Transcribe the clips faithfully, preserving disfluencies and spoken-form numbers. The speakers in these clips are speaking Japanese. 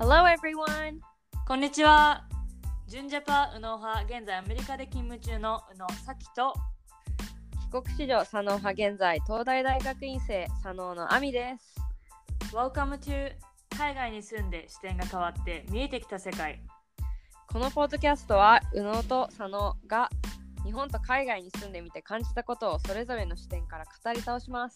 Hello everyone! こんにちは。ジュンジャパ右脳派、現在アメリカで勤務中の右脳咲と帰国子女左脳派、現在東大大学院生左脳の亜美です。 Welcome to 海外に住んで視点が変わって見えてきた世界。 このポッドキャストは右脳と左脳が日本と海外に住んでみて感じたことをそれぞれの視点から語り倒します。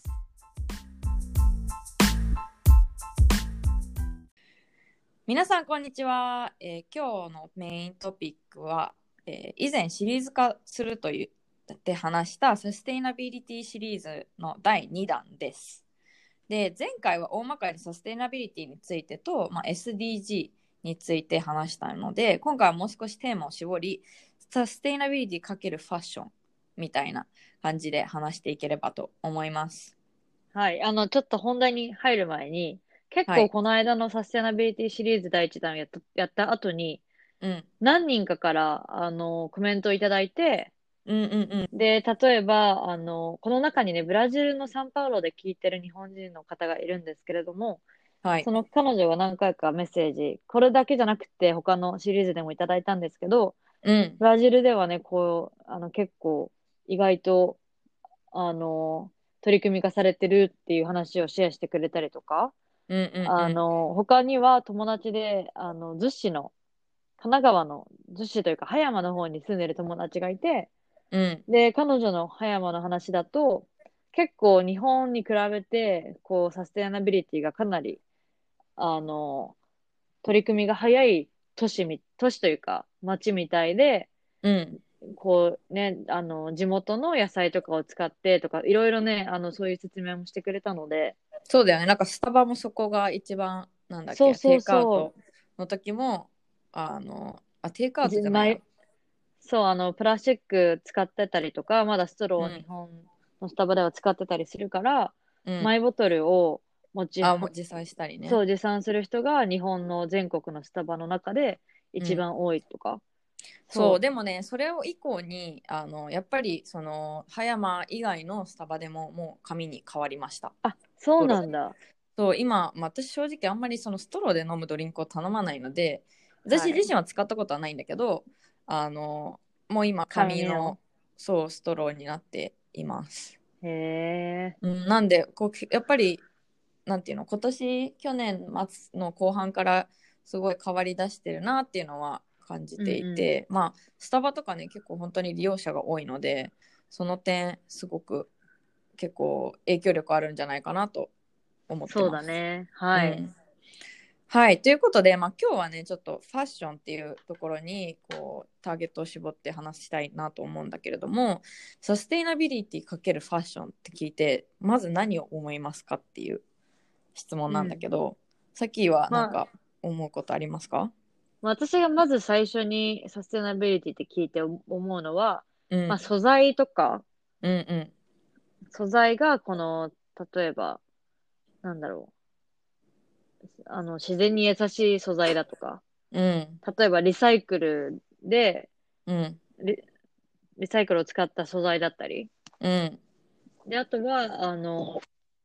皆さんこんにちは、えー、今日のメイントピックは、えー、以前シリーズ化すると言って話したサステイナビリティシリーズのだいにだんです。で、前回は大まかにサステイナビリティについてと、まあ、エスディージー について話したので、今回はもう少しテーマを絞り、サステイナビリティ×ファッションみたいな感じで話していければと思います。 はい。あの、ちょっと本題に入る前に、結構この間のサステナビリティシリーズだいいちだんをやった、やった後に、 うん、 何人かから、あの、コメントをいただいて、 うんうんうん、 で、例えば、あの、この中にね、ブラジルのサンパウロで聞いてる日本人の方がいるんですけれども、 はい、 その彼女が何回かメッセージ、これだけじゃなくて他のシリーズでもいただいたんですけど、 うん、 ブラジルではね、こう、あの、結構意外と、あの、取り組み化されてるっていう話をシェアしてくれたりとか、 うんうんうん、 あの、他には友達で、あの、逗子の、神奈川の逗子というか葉山の方に住んでる友達がいて、 うん、 で、彼女の葉山の話だと、結構日本に比べて、こう、サステナビリティがかなり、あの、取り組みが早い都市み、都市というか町みたいで、 うん、 こうね、あの、地元の野菜とかを使ってとか、いろいろね、あの、そういう説明もしてくれたので、 そうだよね。なんかスタバもそこが一番なんだっけ、 そうそうテイクアウそトの時もあのあテイクアう、 ウトじゃないや。 そう、あの、プラスチック使ってたりとか、まだストローを日うん、 本のスタバでは使ってたりするから、 うん、 マイボトルを持ちあもう運、 実際したりね。 そう、持参する人が日本の全国のスタバの中で一うん、 番多いとか。 そうそでもね、それを以降にあのやっぱりその葉山以外のスタバでももう紙に変わりました。 う。あ、そうストロー。 なんだ。 そう今、まあ、私正直あんまりそのストローで飲むドリンクを頼まないので、 はい。 私自身は使ったことはないんだけど、あのもう今紙の紙の。 そうストローになっています。 へえ。 うん、なんでこうやっぱりなんていうの、今年去年末の後半からすごい変わりだしてるなっていうのは感じていうんうん。 て、まあスタバとかね結構本当に利用者が多いので、その点すごく結構影響力あるんじゃないかなと思ってそうます。 だね。はい。 うん、はいということで、まあ、今日はねちょっとファッションっていうところにこうターゲットを絞って話したいなと思うんだけれども、サステイナビリティ×ファッションって聞いてまず何を思いますかっていう質問なんだうん。 けど、さっきはなんまあ、 か思うことありますか？ 私がまず最初にサステナビリティって聞いて思うのは、まあ、 うん、 素材とか、 うん、 素材がこの、例えば、なんだろう。あの、自然に優しい素材だとか、 うん、 例えばリサイクルでうん、 リ、リサイクルを使った素材だったり、 うん、 で、あとは、あの、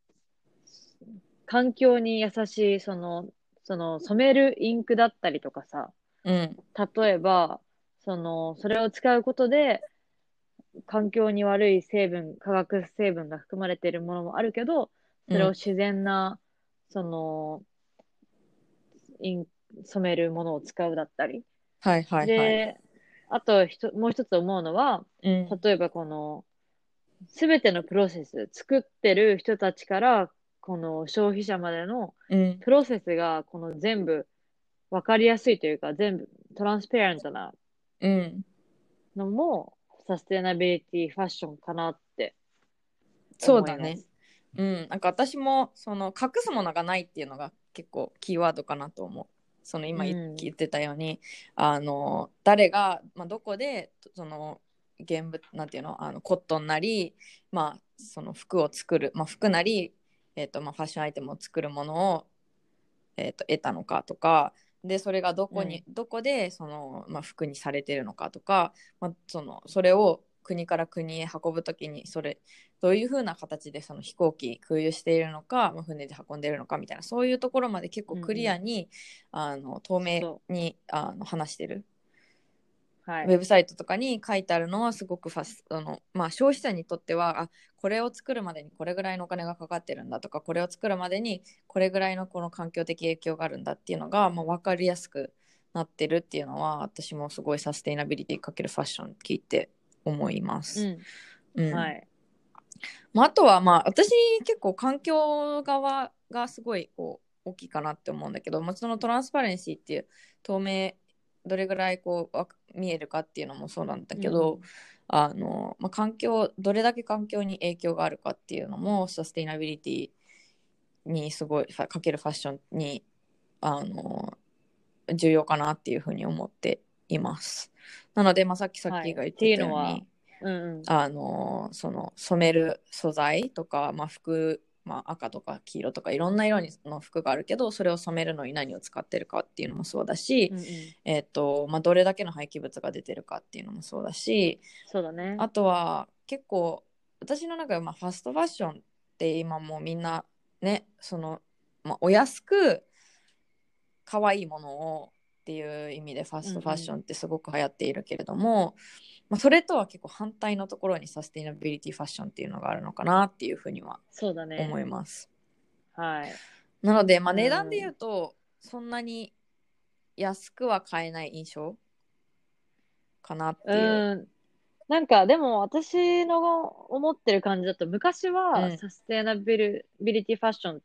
環境に優しい、その、その、染めるインクだったりとかさ、 うん、 例えば、その、それを使うことで、環境に悪い成分、化学成分が含まれているものもあるけど、 うん、 それを自然な、その、イン、染めるものを使うだったり。 はいはいはい。 で、あとひと、もう一つ思うのは、 うん、 例えばこの、すべてのプロセス、作ってる人たちから、この消費者までのうん、 プロセスが、この全部わかりやすいというか、全部トランスペアレントなうん。 のも、サステナビリティファッションかなってそうだね。 思います。 うん、なんか私もその隠すものがないっていうのが結構キーワードかなと思う。その今言うん。 ってたように、あの誰が、まあ、どこでその現物なんていうの、あのコットンなり、まあ、その服を作る、まあ、服なり、えーとまあ、ファッションアイテムを作るものを、えーと得たのかとかで、それがどこにうん。 どこでその、まあ、服にされてるのかとか、まあ、そのそれを国から国へ運ぶときにそれどういう風な形でその飛行機空輸しているのか、まあ、船で運んでいるのかみたいなそういうところまで結構クリアに、うんうん、あの透明にあの話してる、はい、ウェブサイトとかに書いてあるのはすごくファスあの、まあ、消費者にとってはあこれを作るまでにこれぐらいのお金がかかってるんだとかこれを作るまでにこれぐらいのこの環境的影響があるんだっていうのが、まあ、分かりやすくなってるっていうのは私もすごいサステイナビリティかけるファッション聞いて思います、 うんうん、はいまあ、あとはまあ私結構環境側がすごいこう大きいかなって思うんだけど、まあ、そのトランスパレンシーっていう透明どれぐらいこう見えるかっていうのもそうなんだけど、うんあのまあ、環境どれだけ環境に影響があるかっていうのもサステイナビリティにすごいかけるファッションにあの重要かなっていうふうに思っています。なので、まあ、さっきさっきが言ってたように、はい、うんうん、あのその染める素材とか、まあ、服、まあ、赤とか黄色とかいろんな色の服があるけどそれを染めるのに何を使ってるかっていうのもそうだし、うんうんえーとまあ、どれだけの廃棄物が出てるかっていうのもそうだしそうだね、 あとは結構私の中でまあファストファッションって今もうみんなねその、まあ、お安く可愛いものをっていう意味でファストファッションってすごく流行っているけれども、うんうんまあ、それとは結構反対のところにサステイナビリティファッションっていうのがあるのかなっていうふうには思います。 はい。 なので、まあ、値段で言うとそんなに安くは買えない印象かなっていう。 うんなんかでも私の思ってる感じだと昔はサステイナビリティファッションって、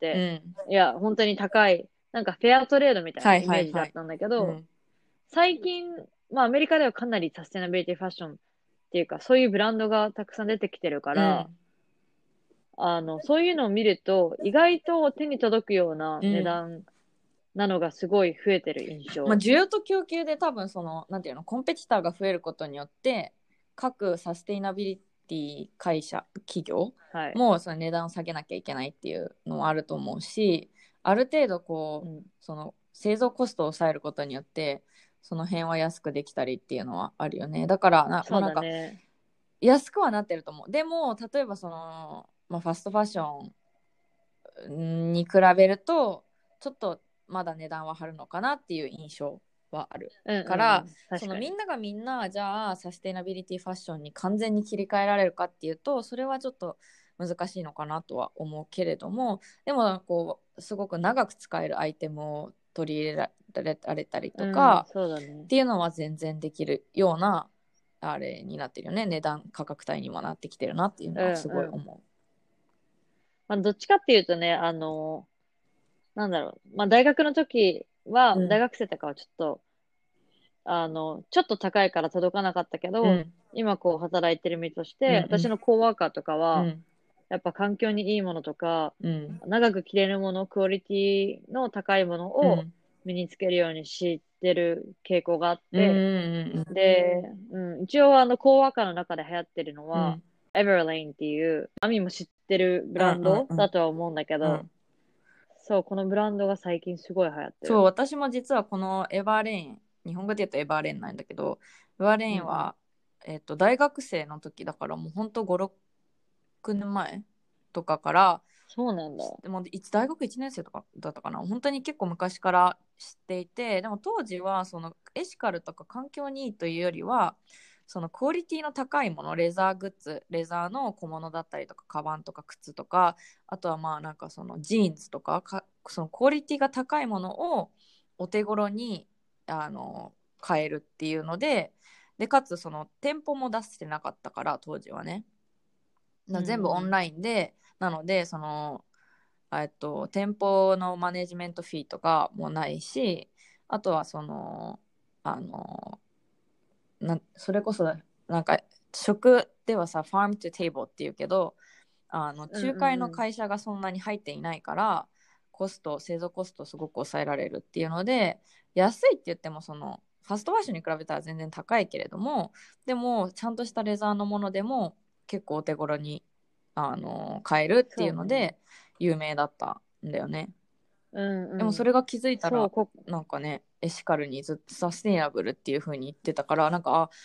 うん、いや本当に高いなんかフェアトレードみたいなイメージだったんだけど、はいはいはいうん、最近、まあ、アメリカではかなりサステナビリティファッションっていうかそういうブランドがたくさん出てきてるから、うん、あのそういうのを見ると意外と手に届くような値段なのがすごい増えてる印象、 うんまあ、需要と供給で多分そのなんていうのコンペティターが増えることによって各サステイナビリティ会社企業もその値段を下げなきゃいけないっていうのはあると思うしある程度こう、うん、その製造コストを抑えることによってその辺は安くできたりっていうのはあるよね。だからな、 そうだね、 まあ、なんか安くはなってると思う。でも例えばその、まあ、ファストファッションに比べるとちょっとまだ値段は張るのかなっていう印象はある、うんうん、からそのみんながみんなじゃあサステイナビリティファッションに完全に切り替えられるかっていうとそれはちょっと難しいのかなとは思うけれどもでもこうすごく長く使えるアイテムを取り入れられたりとか、 うんそうだね、 っていうのは全然できるようなあれになってるよね。値段価格帯にもなってきてるなっていうのはすごい思う、うんうんまあ、どっちかっていうとねあのなんだろう、まあ、大学の時は、うん、大学生とかはちょっとあのちょっと高いから届かなかったけど、うん、今こう働いてる身として、うんうん、私のコーワーカーとかは、うん、やっぱ環境にいいものとか、うん、長く着れるものクオリティの高いものを身につけるようにしてる傾向があって、うん、で、うん、一応あのコーワーカーの中で流行ってるのは、エバーレインっていうアミも知ってるブランドだとは思うんだけど、うんうんうん、そうこのブランドが最近すごい流行ってる。 そう私も実はこのエバーレイン日本語で言うとエバーレインなんだけどエバーレインは、うんえー、と大学生の時だからもうほんとごろくねんまえとかからそうなんだでもいつ大学いちねん生とかだったかな本当に結構昔から知っていてでも当時はそのエシカルとか環境にいいというよりはそのクオリティの高いものレザーグッズレザーの小物だったりとかカバンとか靴とかあとはまあなんかそのジーンズとかかそのクオリティが高いものをお手頃にあの買えるっていうのででかつその店舗も出してなかったから当時はね全部オンラインで、うん、なのでそのえっと店舗のマネジメントフィーとかもないしあとはそのあのなそれこそなんか食ではさファームトゥテーブルっていうけどあの仲介の会社がそんなに入っていないから、うんうんうん、コスト製造コストすごく抑えられるっていうので安いって言ってもそのファストファッションに比べたら全然高いけれどもでもちゃんとしたレザーのものでも結構お手頃にあの買えるっていうので有名だったんだよね。 うんうん、 でもそれが気づいたらなんかねエシカルにずっとサステイナブルっていう風に言ってたからなんかあ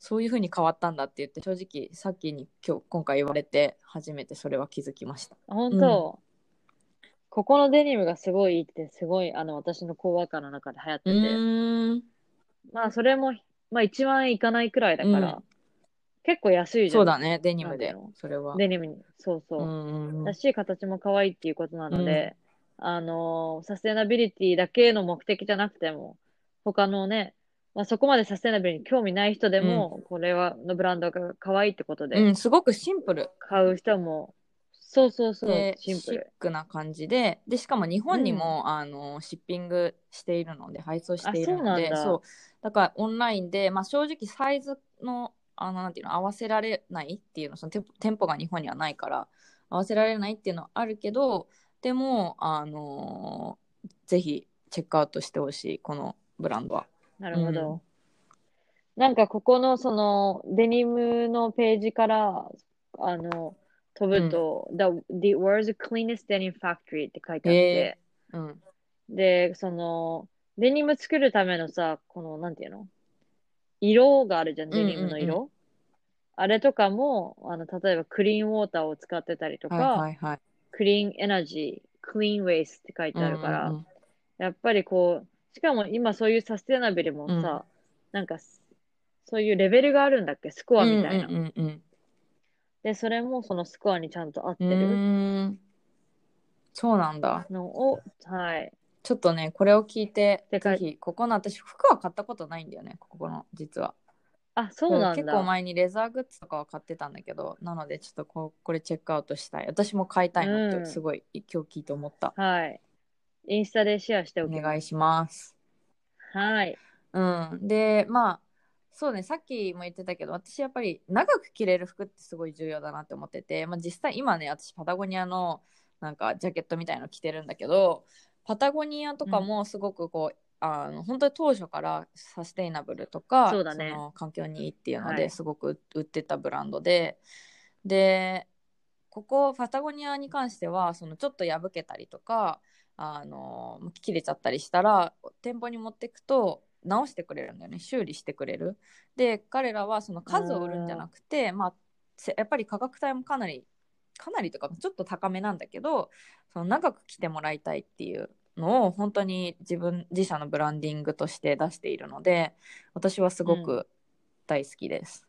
そういう風に変わったんだって言って、正直さっきに今日今回言われて初めてそれは気づきました。 本当、うん、ここのデニムがすごいいいってすごいあの私のコーワーカーの中で流行ってて、うーん、まあそれもまあいちまん円いかないくらいだから、うん、結構安いじゃん。 そうだね、デニムでそれはデニムにそうそう、うん、だし形も可愛いっていうことなので、うん、あのサステナビリティだけの目的じゃなくても他のね、まあ、そこまでサステナブルに興味ない人でも、うん、これはのブランドが可愛いってことで、 うん、すごくシンプル買う人もそうそうそうでシンプルシックな感じで、でしかも日本にも、うん、あのシッピングしているので配送しているので、そうだからオンラインで、まあ、正直サイズのあのなんていうの合わせられないっていうの、その店舗が日本にはないから合わせられないっていうのはあるけど、でもあのー、ぜひチェックアウトしてほしいこのブランドは。 なるほど、うん、なんかここのそのデニムのページからあの飛ぶと、うん、the, the world's cleanest denim factory って書いてあって、うん、でそのデニム作るためのさ、このなんていうの色があるじゃん、デニムの色、うんうんうん、あれとかもあの例えばクリーンウォーターを使ってたりとか、はいはいはい、クリーンエナジー、クリーンウェイスって書いてあるから、うんうんうん、やっぱりこうしかも今そういうサステナブルもさ、うん、なんかそういうレベルがあるんだっけ、スコアみたいな、うんうんうんうん、でそれもそのスコアにちゃんと合ってる、うーん、 そうなんだのを、はい、 ちょっとねこれを聞いてぜひ、ここの私服は買ったことないんだよね、ここの実は。 あ、そうなんだ。 結構前にレザーグッズとかは買ってたんだけど、なのでちょっとここれチェックアウトしたい。私も買いたいなってすごい、うん、今日聞いて思った。 はい。インスタでシェアしておきます。 お願いします。 はい。 うん。で、まあそうね、さっきも言ってたけど、私やっぱり長く着れる服ってすごい重要だなって思ってて、まあ、実際今ね、私パタゴニアのなんかジャケットみたいの着てるんだけど、パタゴニアとかもすごくこう、うん、あの本当に当初からサステイナブルとか そ,、ね、その環境にいいっていうのですごく売ってたブランドで、はい、でここパタゴニアに関してはそのちょっと破けたりとかあの切れちゃったりしたら店舗に持っていくと直してくれるんだよね、修理してくれる。で彼らはその数を売るんじゃなくて、まあ、やっぱり価格帯もかなりかなりとかちょっと高めなんだけど、その長く着てもらいたいっていうのを本当に自分自社のブランディングとして出しているので、私はすごく大好きです、うん、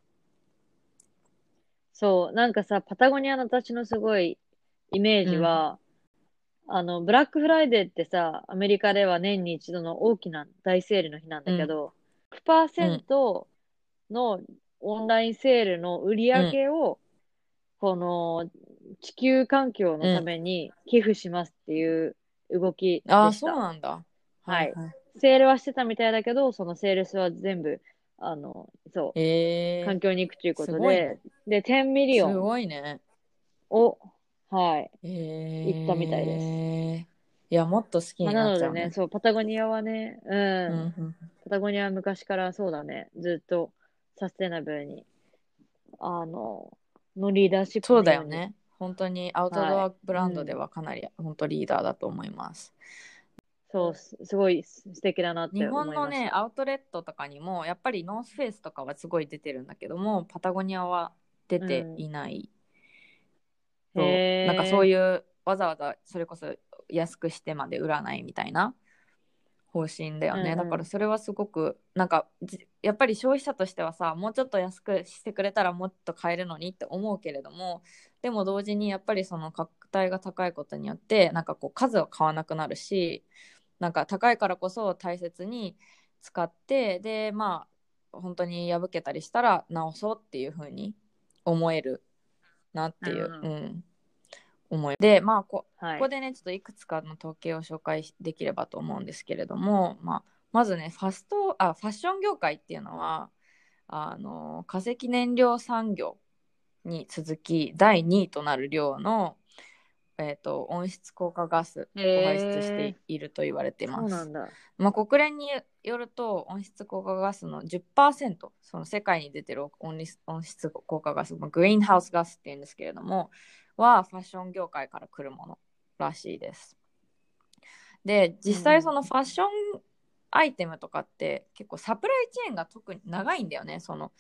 そうなんかさパタゴニアの私のすごいイメージは、うん、あのブラックフライデーってさアメリカでは年に一度の大きな大セールの日なんだけど、うん、ひゃくパーセント のオンラインセールの売り上げを、うん、この地球環境のために寄付しますっていう動きでした。 うん、あ、そうなんだ。 はい、はい。セールはしてたみたいだけど、そのセールスは全部、あの、そう、えー、環境に行くということで、で、じゅうミリオン。 すごいね。 を、はい、えー、行ったみたいです。 いや、もっと好きになっちゃうね。まあ、なのでね、そう、パタゴニアはね、うん、うん、パタゴニアは昔からそうだね、ずっとサステナブルに、あの、のリーダーシップそうだよね。本当にアウトドアブランドではかなり、はい、本当リーダーだと思います。 そう、すごい素敵だなって思いました。 日本のね、アウトレットとかにもやっぱりノースフェイスとかはすごい出てるんだけども、パタゴニアは出ていない。うん、そうなんかそういうわざわざそれこそ安くしてまで売らないみたいな方針だよね、うんうん、だからそれはすごくなんかやっぱり消費者としてはさ、もうちょっと安くしてくれたらもっと買えるのにって思うけれども、でも同時にやっぱりその価格帯が高いことによってなんかこう数を買わなくなるし、なんか高いからこそ大切に使って、でまあ本当に破けたりしたら直そうっていう風に思えるなっていう、うん、思いで、まあ こ,、はい、ここでねちょっといくつかの統計を紹介できればと思うんですけれども、まあ、まずねファストあファッション業界っていうのはあの化石燃料産業に続きだいにいとなる量の、えーと、温室効果ガスを排出していると言われています。そうなんだ。まあ、国連によると温室効果ガスの じゅっパーセント、 その世界に出てる温室効果ガス、まあ、グリーンハウスガスっていうんですけれどもはファッション業界から来るものらしいです。で実際そのファッションアイテムとかって結構サプライチェーンが特に長いんだよね。その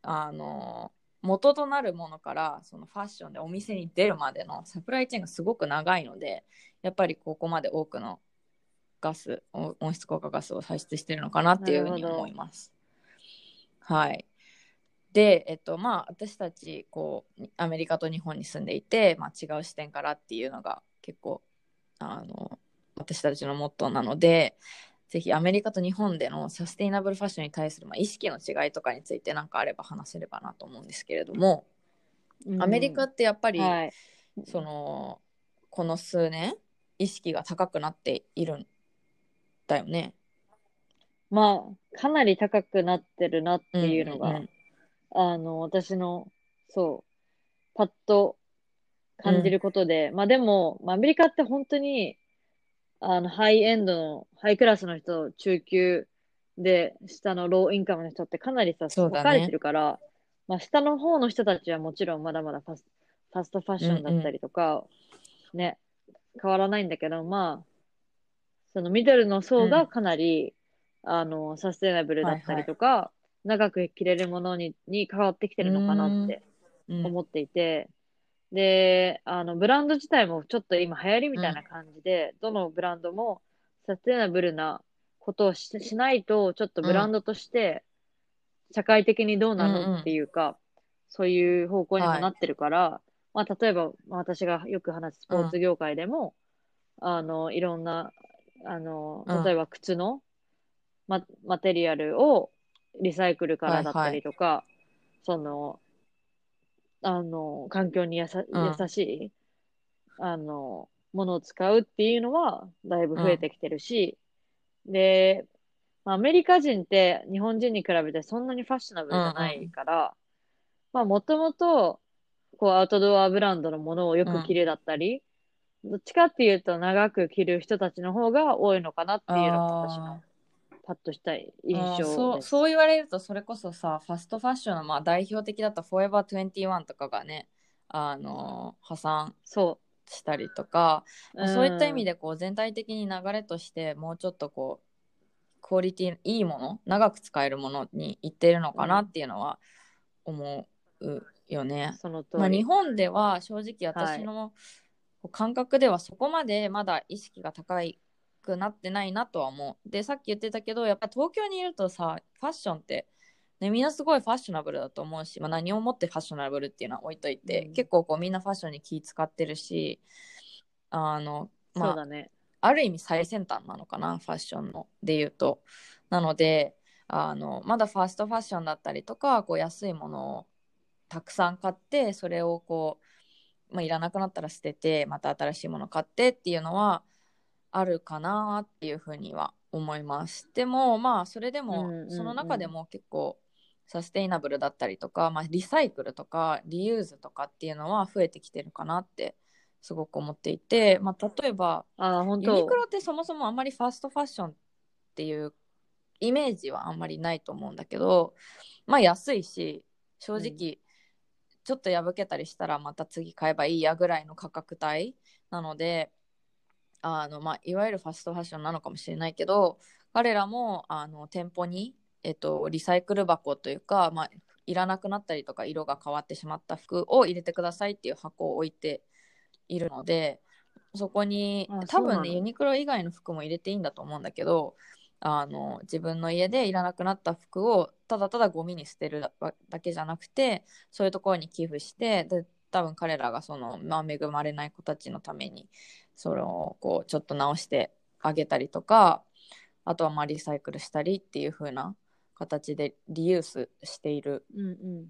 あの元となるものからそのファッションでお店に出るまでのサプライチェーンがすごく長いので、やっぱりここまで多くのガス温室効果ガスを排出してるのかなっていうふうに思います。はい。で、えっとまあ、私たちこうアメリカと日本に住んでいて、まあ、違う視点からっていうのが結構あの私たちのモットーなので、ぜひアメリカと日本でのサステイナブルファッションに対する、まあ、意識の違いとかについて何かあれば話せればなと思うんですけれども、うん、アメリカってやっぱり、はい、そのこの数年意識が高くなっているんだよね。 まあかなり高くなってるなっていうのが、うんうんうん、あの私のそうパッと感じることで、うん、まあでも、まあ、アメリカって本当にあのハイエンドのハイクラスの人、中級で下のローインカムの人ってかなりさ、分かれてるから、まあ下の方の人たちはもちろんまだまだファスファストファッションだったりとか、うんうん、ね変わらないんだけど、まあそのミドルの層がかなり、うん、あのサステナブルだったりとか、はいはい、長く着れるものにに変わってきてるのかなって思っていて、うん、であのブランド自体もちょっと今流行りみたいな感じで、うん、どのブランドもサステナブルなことを し, しないとちょっとブランドとして社会的にどうなの、うんうん、っていうか、そういう方向にもなってるから、はい、まあ、例えば私がよく話すスポーツ業界でも、うん、あのいろんなあの例えば靴のマ、マテリアルをリサイクルからだったりとか、はいはい、そのあの環境にやさ、優しい、うん、あのものを使うっていうのはだいぶ増えてきてるし、うん、で、アメリカ人って日本人に比べてそんなにファッショナブルじゃないから、うんうん、まあもともとこうアウトドアブランドのものをよく着るだったり、うん、どっちかっていうと長く着る人たちの方が多いのかなっていうのが私のパッとしたい印象です。 そう、そう言われるとそれこそさ、ファストファッションのまあ代表的だったフォーエバーにじゅういちとかがね、あの破産したりとか、そう、そういった意味でこう全体的に流れとしてもうちょっとこうクオリティいいもの、長く使えるものにいっているのかなっていうのは思うよね。 その通り。 まあ、日本では正直私の感覚ではそこまでまだ意識が高くなってないなとは思う。で、さっき言ってたけど、やっぱり東京にいるとさ、ファッションって、ね、みんなすごいファッショナブルだと思うし、まあ、何をもってファッショナブルっていうのは置いといて、うん、結構こうみんなファッションに気使ってるし、あの、まあ、 そうだね。 ある意味最先端なのかな、ファッションので言うと。なので、あのまだファーストファッションだったりとか、こう安いものをたくさん買って、それをこう、まあ、いらなくなったら捨てて、また新しいもの買ってっていうのはあるかなっていうふうには思います。でもまあそれでも、うんうんうん、その中でも結構サステイナブルだったりとか、まあ、リサイクルとかリユーズとかっていうのは増えてきてるかなってすごく思っていて、まあ、例えばあ本当ユニクロってそもそもあんまりファーストファッションっていうイメージはあんまりないと思うんだけど、まあ安いし正直ちょっと破けたりしたらまた次買えばいいやぐらいの価格帯なので、あの、まあ、いわゆるファストファッションなのかもしれないけど、彼らもあの店舗に、えっと、リサイクル箱というか、まあ、いらなくなったりとか色が変わってしまった服を入れてくださいっていう箱を置いているので、そこに多分ねユニクロ以外の服も入れていいんだと思うんだけど、あの自分の家でいらなくなった服をただただゴミに捨てるだけじゃなくて、そういうところに寄付して、で多分彼らがその、まあ、恵まれない子たちのためにそれをこうちょっと直してあげたりとか、あとはまあリサイクルしたりっていう風な形でリユースしている、 うんうん、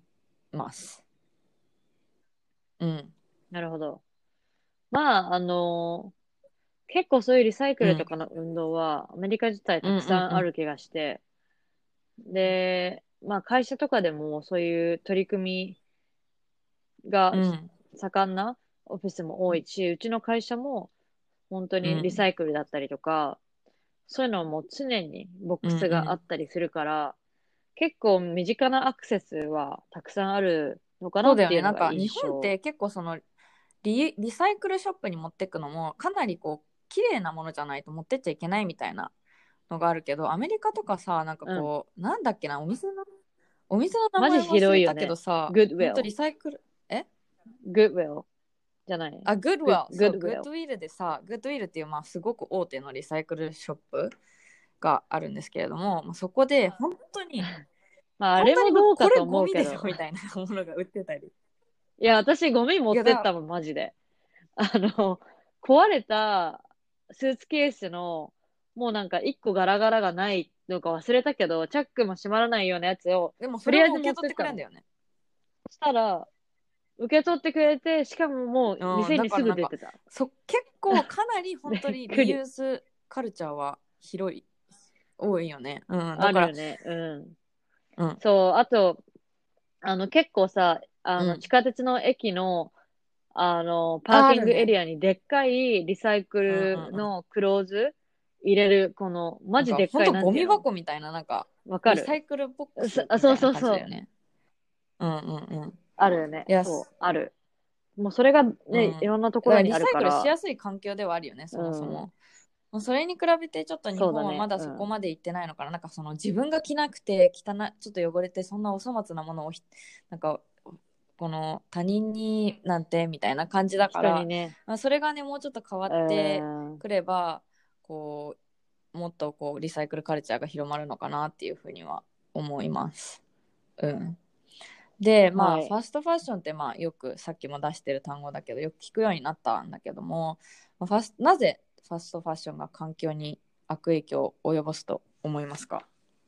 ます。うん。 なるほど。まああの結構そういうリサイクルとかの運動は、アメリカ自体たくさんある気がして、うんうんうん、で、まあ会社とかでもそういう取り組みが盛んなオフィスも多いし、うん、うちの会社も本当にリサイクルだったりとか、うん、そういうのも常にボックスがあったりするから、うんうん、結構身近なアクセスはたくさんあるのかなっていうのが印象。そうだよね。なんか日本って結構そのリ、リサイクルショップに持ってくのもかなりこう綺麗なものじゃないと持ってっちゃいけないみたいなのがあるけど、アメリカとかさ、なんかこう、うん、なんだっけな、お店のお店の名マジ前忘れた広いよね。 けどさ、 Goodwill ほんとリサイクル、え Goodwill じゃない。 あ、Goodwill。そう、 Goodwill。 Goodwill でさ、Goodwill っていう、まあ、すごく大手のリサイクルショップがあるんですけれども、まあ、そこで本当に、 まあ、あこんなにれもどうこれかと思ゴミでしょうけど。 みたいなものが売ってたり。 いや、私ゴミ持っていやだったもん、マジで。あの、壊れたスーツケースの、もうなんか一個ガラガラがないのか忘れたけど、チャックも閉まらないようなやつを、 でもそとりあえずれも受け取っ持ってったの。 てくれんだよね。 そしたら、受け取ってくれて、しかももううん、 店にすだからなんかぐ出てた。 そ結構かなり本当びっくり。 にリユースカルチャーは広い、多いよね。うん、だから、 あるよね。うん。 うん、 そう、あと、あの、結構さ、あの、 うん。 地下鉄の駅の、あの、パーあ、あキングエるね。 リアにでっかいリサイクうんうんルうん。 のクローズ入れる、この、マなんかジでっかい、 本当ゴミなんていうの箱みたいな、なんかわかるリサイクルボックそあそうスみたいなそうそう。 感じだよね。うんうんうん。 あるよね。 いや、 そう、 すある。もうそれがうね、いろんん。 なとこだからろにあるリサイクルしから、 やすい環境ではあるよね、そもそうん、 も。もうそれに比べてちょっと日本はまそうだね。 だそこうん。 まで行ってないのかな。なんかその自分が着なくて汚い、ちょっと汚れてそんなお粗末なものをひなんかこの他人になんてみたいな感じだから、 人にね、 まあ、それがねもうちょっと変わうってーん、 くればこうもっとこうリサイクルカルチャーが広まるのかなっていうふうには思います。うん。で、まあ、フはい。 ァストファッションって、まあ、よくさっきも出してる単語だけど、よく聞くようになったんだけども、まあファスなぜファストファッションが環境に悪影響を及ぼすと思いますか？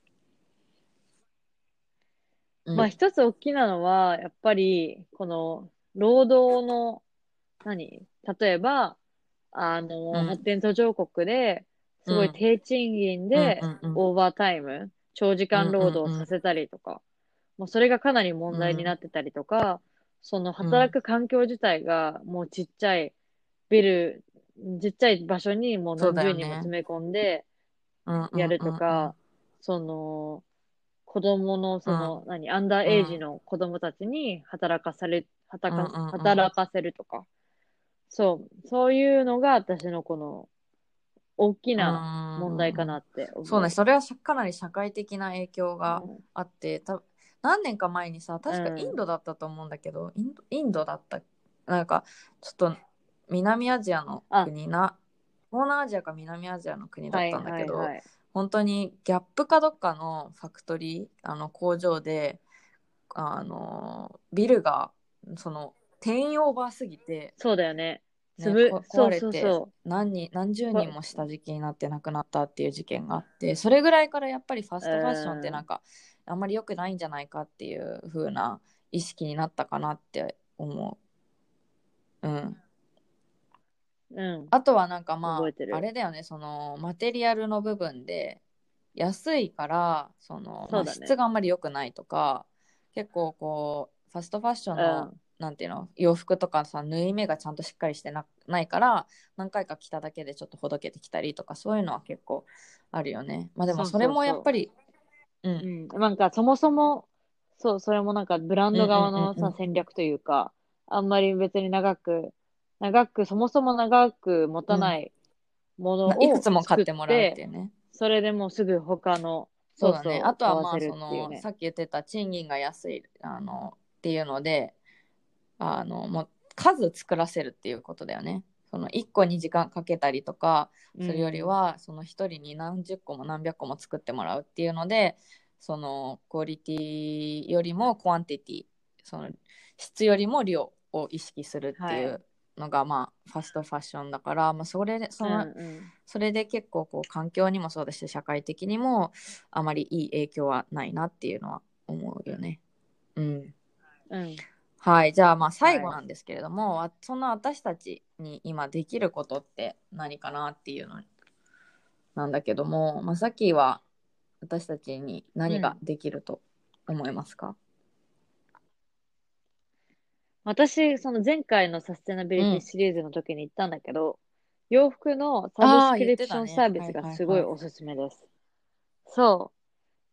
うん。 まあ一つ大きなのは、やっぱり、この、労働の、何例えば、あの、発うん。 展途上国で、すごいうん。 低賃金うんで、 うんうん。 オーバータイム、長時間うんう労働んうん。 させたりとか、もうそれがかなり問題になうん。 ってたりとか、そのうん。 働く環境自体がもうちっちゃいビル、ちっちゃい場所にもうそう何十だよね。 人も詰め込んでうんうやるんうんうとか、 ん。 その、子供の、 うん。 その、何、アンダーエイジうん。 の子供たちに働かされ、 うんう働か、 んうん。 働かせるとか、そう、そういうのが私のこの大きうな問題かーん。 なってそうね、 思それはかなり社会的な影響がう。 あって、た何年か前にさ、 う確かインドん。 だったと思うんだけど、インド、インドだった、なんか、ちょっと南アジアのあ、 国な、東南アジアか南アジアの国だったはいんだけど、 はいはい。 本当にギャップかどっかのファクトリー、あの工場で、あの、ビルが、その、定員オーバーすぎて、 そうだよね。 ね、 潰、 こそう壊れてそうそ何人何十う。こ、 人も下敷きになって亡くなったっていう事件があって、それぐらいからやっぱりファうストファッションってなんん。 かあんまり良くないんじゃないかっていう風な意識になったかなって思う。うん。 うん。 あとはなんかまああ覚えてる。 れだよね、そのマテリアルの部分で安いからその、まあ、 そうだね。 質があんまり良くないとか、結構こうファストファッションのうん。 なんていうの洋服とかさ、縫い目がちゃんとしっかりしてな、ないから何回か着ただけでちょっとほどけてきたりとか、そういうのは結構あるよね。まあでもそうそれもやっぱそうそり、うう。うん、 ん。なんかそもそも、そう、それもなんかブランドうんうん側のさ、 うんうん、 戦略というか、あんまり別に長く、長く、そもそも長く持うん、 たないものまあ、いくつを作っも買ってもらうってて、 いうね。 それでもうすぐ他の、そうそうだね。あそう、 とはまあ買わせるそのっていうね。 さっき言ってた賃金が安いあのっていうので、あのもう数作らせるっていうことだよね。そのいっこに時間かけたりとかうするよりん。 は、そのひとりに何十個も何百個も作ってもらうっていうので、そのクオリティよりもクワンティティ、その質よりも量を意識するってはい。 いうのがまあファストファッションだから、まあ、それでそうんのうん。 それで結構こう環境にもそうだし社会的にもあまりいい影響はないなっていうのは思うよね。うん。 うん。 はい、じゃあまあ最はい。 後なんですけれども、そんな私たちに今できることって何かなっていうのなんだけども、まさきは私たちに何がうん。 できると思いますか？ 私、その前回のサステナビリティうん。 シリーズの時に言ったんだけど、洋服のサブああ、言っスクリプてたね。 ションサービはいスがすごいはいはい。 おすすめです。そう。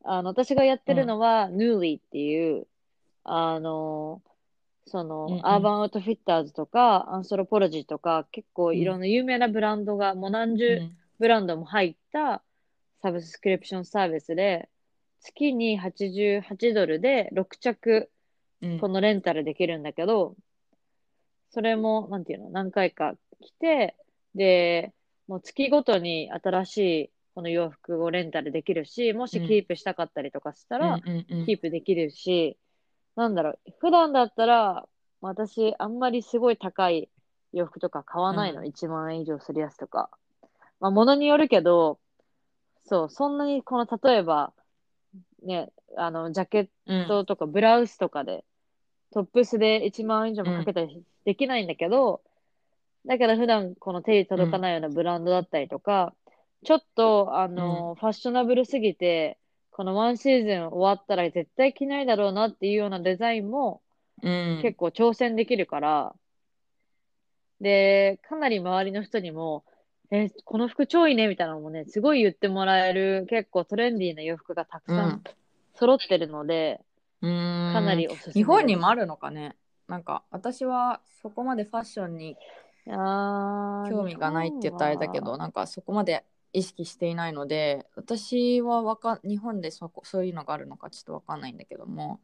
あの、私がやってるうん。 のは、ヌーリーっていう、あの、その、 うんうん。 アーバンアウトフィッターズとか、アンソロポロジーとか、結構いろうん。 んな有名なブランドが、もう何十うん。 ブランドも入ったサブスクリプションサービスで、 月にはちじゅうはちドルでろく着うんこのレンタルできるんだけど、それも、なんていうの、何回か来て、で、もう月ごとに新しいこの洋服をレンタルできるし、もしキープしたかったりとかしたうんら、 うんうんキープできるし、なんだろう、普段だったら、私、あんまりすごい高い洋服とか買わないの、 うんいちまん円以上するやつとか。まあ、物によるけど、そう、そんなに、この、例えば、ね、あの、ジャケットとかブラウスとかで、トップスでいちまん以上もかけたりできないんだけど、だけど普段この手に届かないようなブランドだったりとか、ちょっと、あの、ファッショナブルすぎて、このワンシーズン終わったら絶対着ないだろうなっていうようなデザインもうん結構挑戦できるから、で、かなり周りの人にも、え、この服超いいねみたいなのもね、すごい言ってもらえる結構トレンディーな洋服がたくさん揃ってるので、 うーんかなりおすすめです。 日本にもあるのかね。なんか私はそこまでファッションにあー興味がないって言ったらあれだけど、なんかそこまで意識していないので、私はわか日本でそこそういうのがあるのかちょっとわかんないんだけども。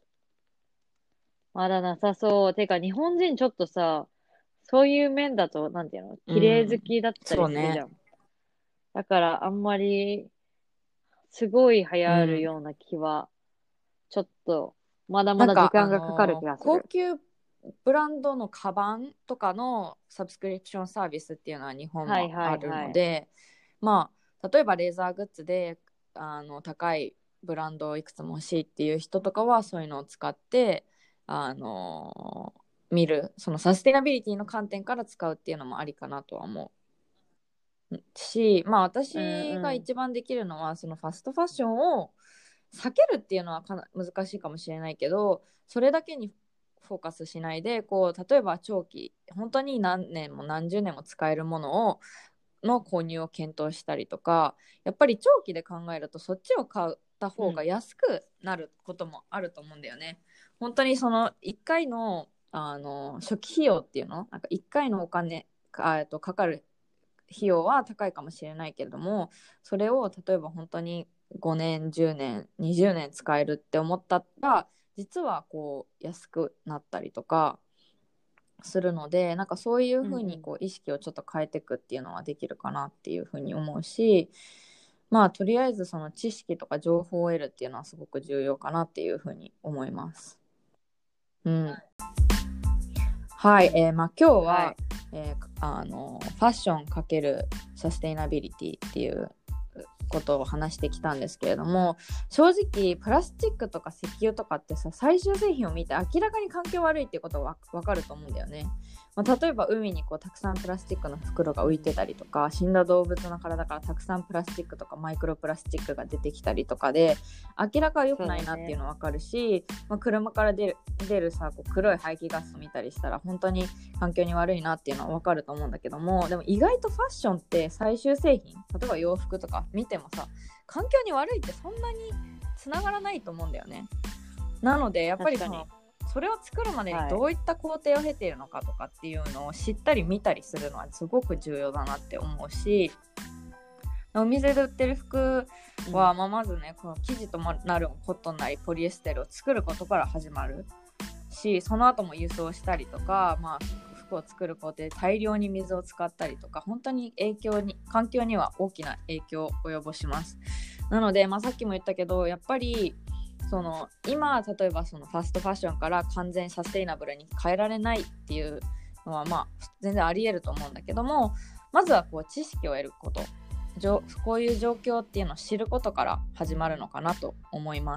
まだなさそう。てか、日本人ちょっとさ、そういう面だと、なんていうの、綺麗好きだったりするじゃん。 そうねだから、あんまり、すごい流行るような気は、ちょっと、まだまだ時間がかかる気がする。 高級ブランドのカバンとかのサブスクリプションサービスっていうのは日本もあるので、 はいはいはいまあ例えばレーザーグッズであの高いブランドをいくつも欲しいっていう人とかはそういうのを使ってあの見る、そのサステナビリティの観点から使うっていうのもありかなとは思うし、まあ私が一番できるのは、そのファストファッションを避けるっていうのはかな難しいかもしれないけど、それだけにフォーカスしないで、こう例えば長期本当に何年も何十年も使えるものをの購入を検討したりとか、やっぱり長期で考えるとそっちを買った方が安くなることもあると思うんだよね、うん、本当にそのいっかいの、あの初期費用っていうのなんかいっかいのお金かとかかる費用は高いかもしれないけれども、それを例えば本当にごねんじゅうねんにじゅうねん使えるって思ったら実はこう安くなったりとかするので、なんかそういう風にこう意識をちょっと変えていくっていうのはできるかなっていう風に思うし、まあとりあえずその知識とか情報を得るっていうのはすごく重要かなっていう風に思います。うん。はい、えー、まあ今日は、はい、えー、あのファッション×サステイナビリティっていうことを話してきたんですけれども、正直プラスチックとか石油とかってさ、最終製品を見て明らかに環境悪いっていうことが分かると思うんだよね、まあ、例えば海にこうたくさんプラスチックの袋が浮いてたりとか、死んだ動物の体からたくさんプラスチックとかマイクロプラスチックが出てきたりとかで明らか良くないなっていうの分かるし、ね、まあ、車から出る、出るさこう黒い排気ガスを見たりしたら本当に環境に悪いなっていうのは分かると思うんだけども、でも意外とファッションって最終製品、例えば洋服とか見てもさ、環境に悪いってそんなにつながらないと思うんだよね。なのでやっぱりそのそれを作るまでにどういった工程を経ているのかとかっていうのを知ったり見たりするのはすごく重要だなって思うし、お店で売ってる服は、うん、まあ、まずねこの生地となるコットンなりポリエステルを作ることから始まるし、その後も輸送したりとか、まあ服を作る工程で大量に水を使ったりとか、本当に影響に環境には大きな影響を及ぼします。なので、まあ、さっきも言ったけどやっぱりその今例えばそのファストファッションから完全サステイナブルに変えられないっていうのはまあ全然ありえると思うんだけども、まずはこう知識を得ること、こういう状況っていうのを知ることから始まるのかなと思います。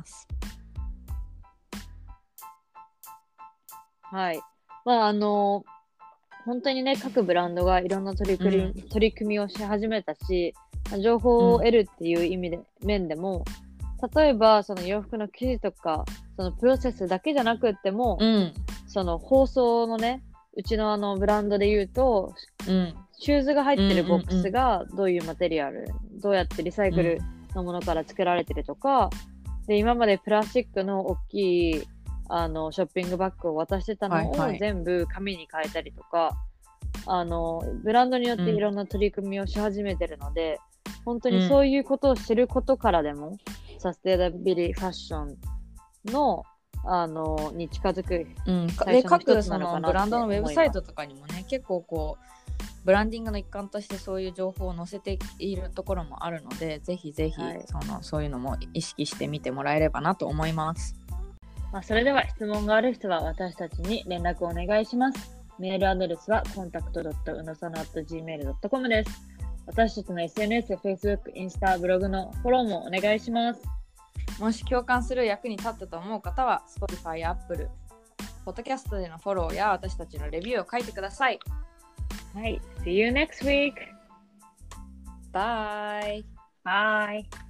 はい、まああの本当にね、各ブランドがいろんな取り組み、うん、取り組みをし始めたし、情報を得るっていう意味で、うん、面でも、例えばその洋服の生地とかそのプロセスだけじゃなくっても、 うん、 その包装のね、うちのあのブランドで言うと、 うん、 シューズが入ってるボックスがどういうマテリアル、うんうんうん、どうやってリサイクルのものから作られてるとか、で今までプラスチックの大きいあのショッピングバッグを渡してたのを全部紙に変えたりとか、はいはい、あのブランドによっていろんな取り組みをし始めてるので、うん、本当にそういうことを知ることからでも、 サステナビリファッションのあのに近づく、 うん、 最初ので各一つなのかなってそのブランドのウェブサイト思いとかにもね結構こうブランディングの一環としてそういう情報を載せているところもあるので、ぜひぜひ、 はいそのそういうのも意識してみてもらえればなと思います。 まあ、それでは質問がある人は私たちに連絡をお願いします。メールアドレスは コンタクト ドットうのさの アットジーメール ドットコム です。私たちの エスエヌエス、Facebook、インスタ、ブログのフォローもお願いします。 もし共感する役に立ったと思う方は Spotify、Apple、Podcast でのフォローや私たちのレビューを書いてください。 はい。See you next week! Bye! Bye!